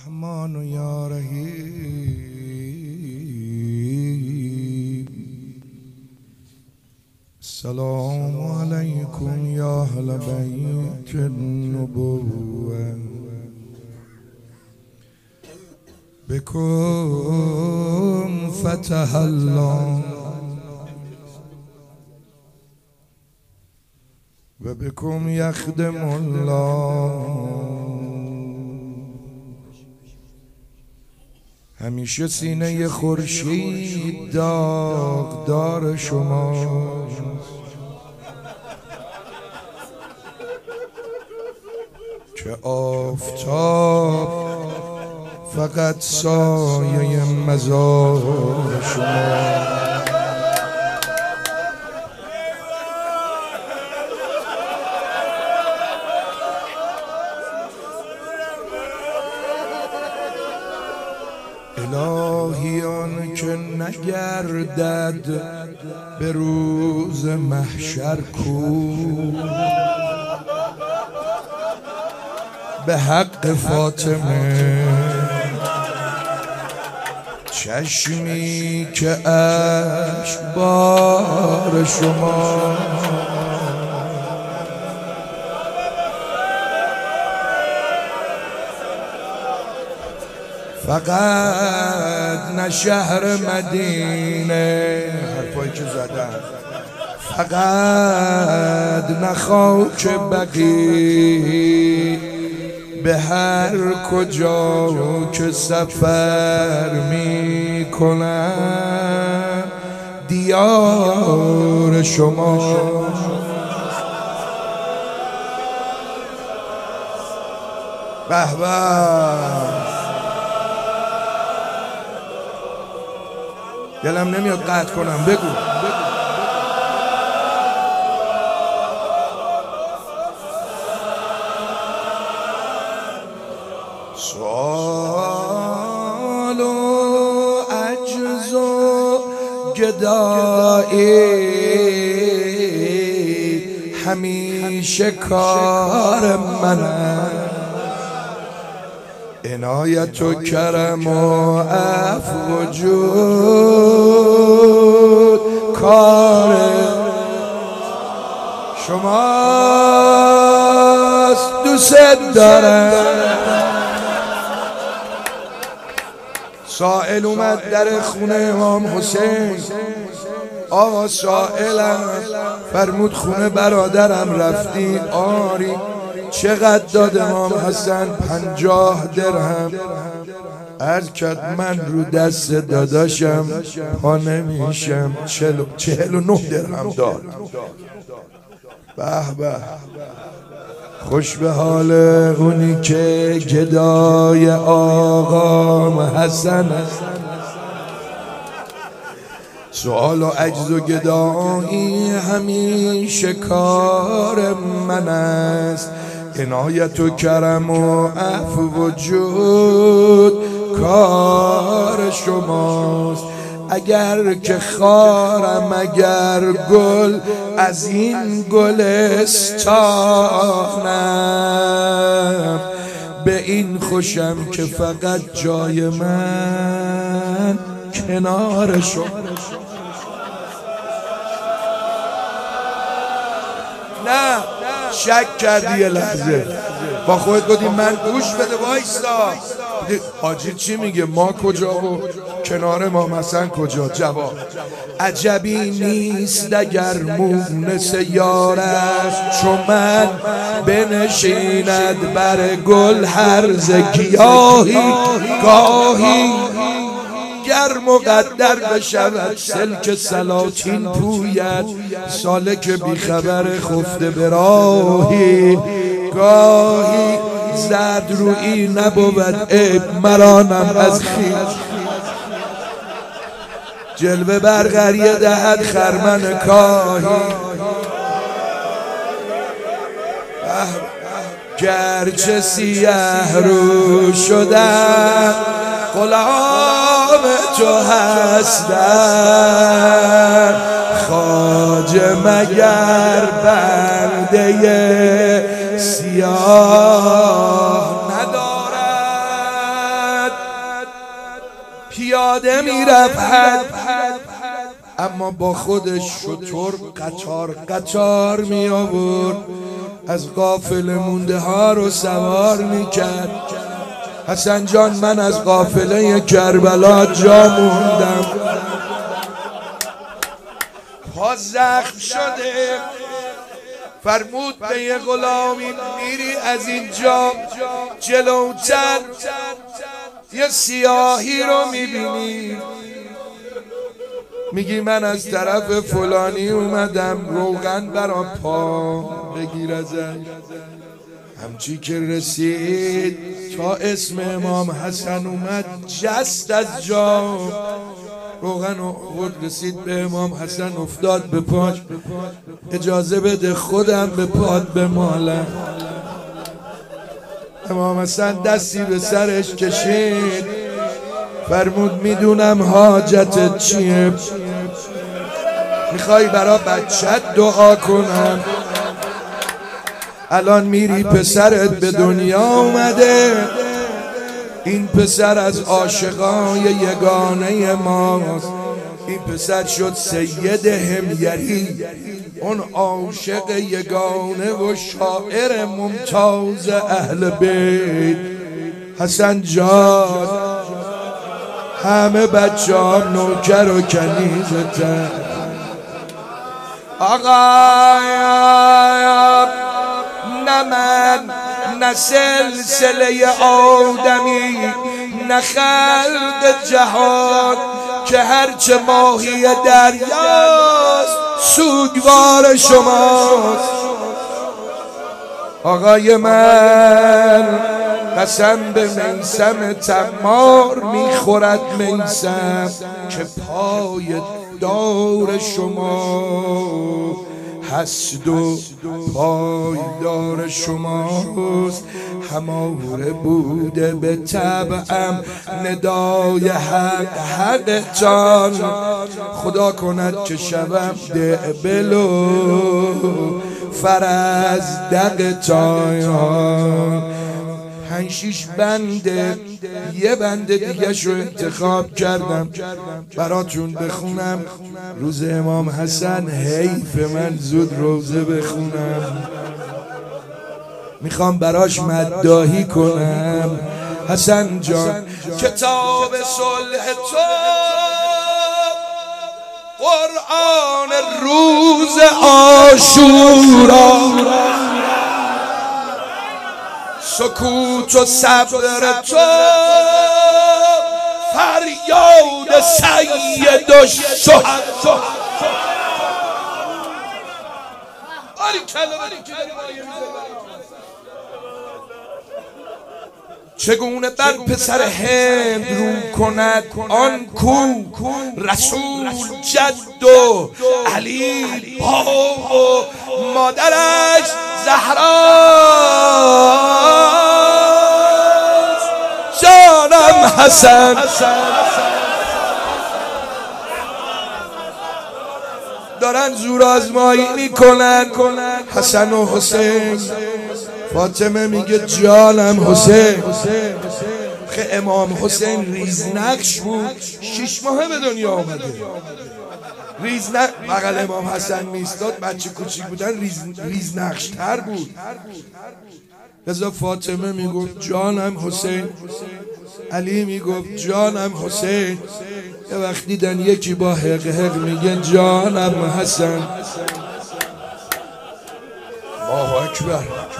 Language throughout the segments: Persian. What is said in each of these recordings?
رحمان یا رحیم. سلام علیکم یا اهل بیت النبوة، بكم فتح الله و بكم يخدم الله. همیشه سینه خورشید داغدار شما، که آفتاب فقط سایه مزار شما. الهی آن که نگردد به روز محشر کو، به حق فاطمه چشمی که اشک بار شما. فقط نه شهر مدینه، حرفایی که زدن، فقط نه خاک بقیع، به هر کجا که سفر می کنم دیار شما. به به، دلم نمیاد قطع کنم، بگو. سوال و عجز و گدایی همیشه کار منه، عنایت و کرم و عفو و جود کار شماست. دوست دارم. سائل اومد در خونه امام حسین، آقا سائلم فرمود خونه برادرم رفتی؟ آری. چقدر داد امام حسن؟ 50 درهم. عرض کرد من رو دست داداشم پا نمیشم. 49 درهم داد. به به، خوش به حال اونی که گدای آقا حسن. سوال و عجز و گدایی همیشه کار من است، عنایت و کرم و عفو و جود کار شماست. اگر که خارم اگر گل از این گلستانم، به این خوشم که فقط جای من کنار شما. نه شک کردی یه لحظه، با خودت گفتی من گوش بده وایستا. حاجی چی میگه؟ ما کجا و کنار ما مثلا کجا؟ جواب عجبی نیست اگر مونس یارش چون من بنشیند بر گل هرز گیاهی. گاهی گر مقدر بشود سلک سلاطین پوید، سالک بیخبر خفته به راهی. گاهی زرد رویی نبود عیب مرانم از خویش، جلوه برقریه دهد خرمن کاهی. گرچه سیه رو شدم غلام تو هستم، خواجه مگر بنده سیاه ندارم. پیاده میرفت، اما با خودش شتر قطار قطار می آورد، از قافله مونده ها رو سوار میکرد. حسن جان من از قافله کربلا جا موندم، پا زخم شده. فرمود به یه غلامی میری از اینجا جلوتر یه سیاهی رو میبینی، میگی من از طرف فلانی اومدم روغن برا پا بگیر ازش. همچی که رسید تا اسم امام حسن اومد جست از جا، روغن خود رسید به امام حسن افتاد به پاش، اجازه بده خودم به پاد بمالم. امام حسن دستی به سرش کشید، فرمود میدونم حاجتت چیه، میخوای برا بچت دعا کنم؟ الان میری پسرت به دنیا اومده، این پسر از عاشقای یگانه ماست، این پسر شد سید همیری، اون عاشق یگانه و شاعر ممتاز اهل بیت. حسن جان همه بچه ها نوکر و کنیزتن، آقا نه من نه سلسله آدمی نه خلق جهان که هرچه ماهی دریاست سوگوار شماست. آقای من قسم به میثم تمار میخورد میثم که پای دار شما هست و پایدار شماست. هماره بوده به طبعم ندای حق حقتان، خدا کند که شوم دعبلو فرزدقتان. 5-6 بنده یه بنده دیگه شو انتخاب کردم براتون بخونم. روز امام حسن حیف من زود روزه بخونم، میخوام براش مداحی کنم. حسن جان کتاب صلح تو قرآن روز عاشورا، سکوت و صبر تو فریاد سید الشهدا. چگونه بر پسر هند رو کند آن کو رسول جد و علی باب و مادرش زهراست. جانم حسن دارن زور آزمایی میکنن. حسن و حسین، فاطمه میگه جانم حسین. امام حسین ریزنقش بود، 6 ماه به دنیا آمده. ریزنقش بغل امام حسن میستاد، بچه کوچیک بودن ریزنقش تر بود. لذا فاطمه میگفت جانم حسین، علی میگفت جانم حسین. یه وقت دیدن یکی با حق حق میگه جانم حسن. الله اکبر.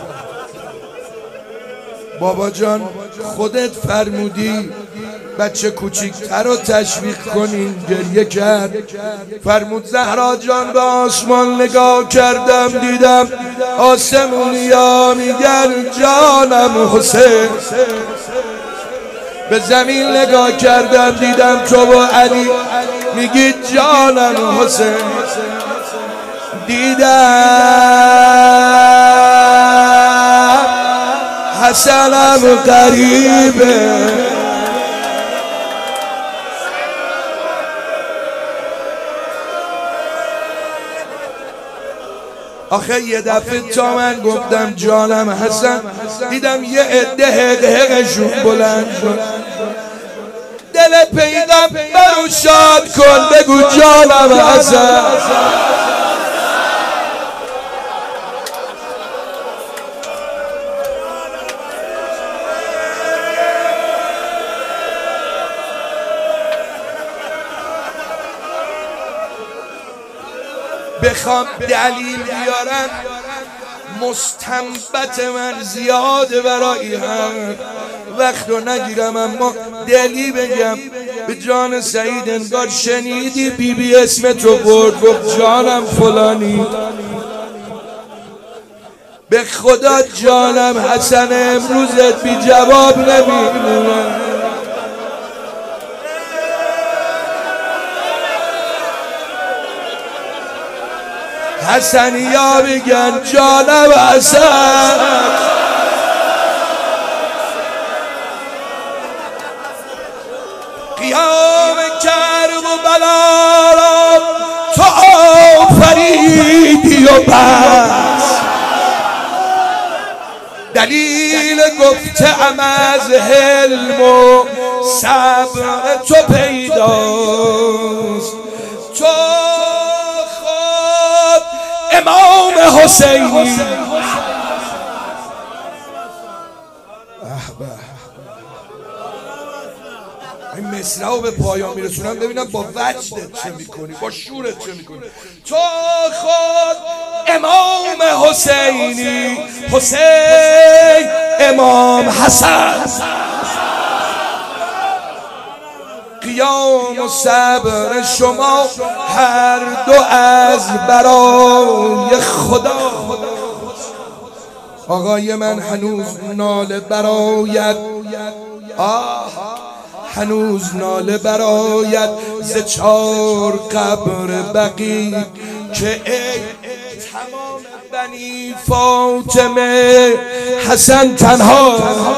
بابا جان خودت فرمودی بچه کوچیکتر رو تشویق کنین، گریه کرد. فرمود زهرا جان به آسمان نگاه کردم دیدم آسمونیا میگن جانم حسین، به زمین نگاه کردم دیدم تو و علی میگی جانم حسین. دیدم حسنم قریبه، آخه یه دفعه تا من گفتم جانم حسن دیدم یه عده حق حقشون بلند شد. دل پیغمبر رو شاد کن بگو جانم حسن. بخوام دلیل بیارم مستنبت من زیاده برای هم وقت رو نگیرم، اما دلی بگم به جان سعید انگار شنیدی بی اسم تو برد گفت جانم فلانی. به خدا جانم حسن امروزت بی جواب نمیمونم. حسنیا بگن جانم حسن. قیام کرب و بلا را تو آفریدی و بس، دلیل گفته‌ام از حلم و صبر تو پیداست. تو امام حسینی این مصرعو به پایان میرسونم ببینم با وجدت چه میکنی، با شورت چه میکنی. تو خود امام حسینی، حسین امام حسن، قیام و صبر شما هر دو از برای خدا. آقای من هنوز ناله برایت، هنوز ناله برایت ز 4 قبر بقی که ای تمام بنی فاطمه حسن تنها.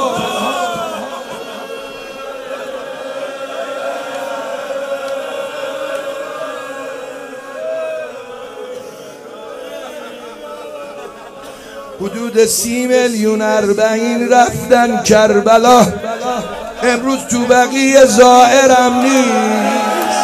حدود 30,040,000 رفتن کربلا، امروز تو بقیه ظاهرم نیست.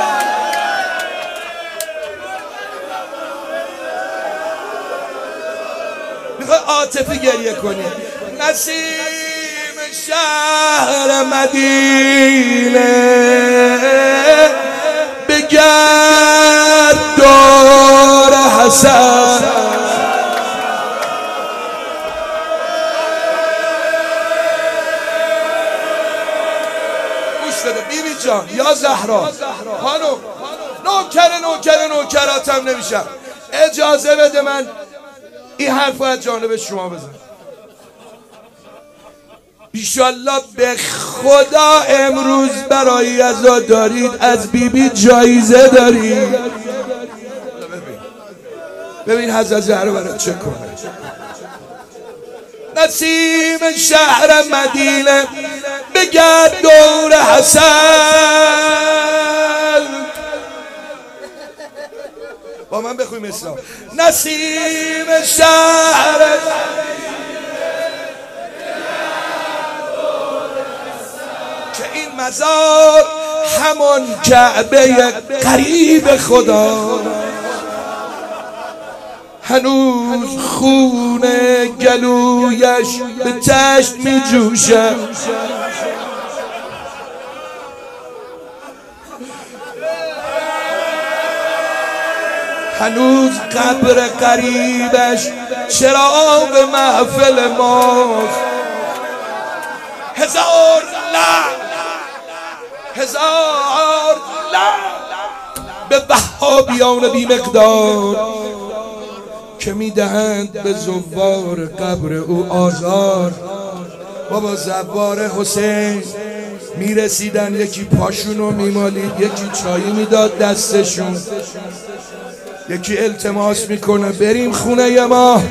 میخوای عاطفی گریه کنی. نسیم شهر مدینه بگرد دور حسن، بیبی جان یا زهرا خانم، نوکراتم نمیشم. اجازه بده من این حرف از جانب شما بزنم. بیشالله به خدا امروز برای عزا دارید، از بیبی جایزه دارید. ببین حضرت زهرا برات چه کنه. نسیم شهر مدینه بگرد دور حسن، با من بخویم اسلام. نسیم شهر که این مزار همون کعبه قریب خدا، هنوز خون گلویش به تشت می جوشد. هنوز قبر قریبش چراغ محفل ماست. هزار لعنت به وهابیان بی مقدار که میدهند به زوار قبر او آزار. بابا زوار حسین میرسیدن، یکی پاشونو میمالید، یکی چایی میداد دستشون، یکی التماس میکنه بریم خونه ما.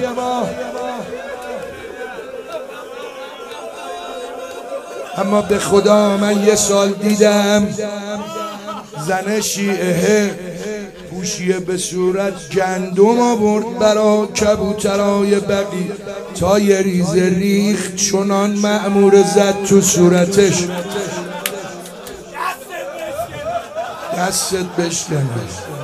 اما به خدا من یه سال دیدم زن شیعه پوشیه به صورت گندم آورد برا کبوترای بقی تا یه ریز ریخت چنان مأمور زد تو صورتش. دستت بشکنه.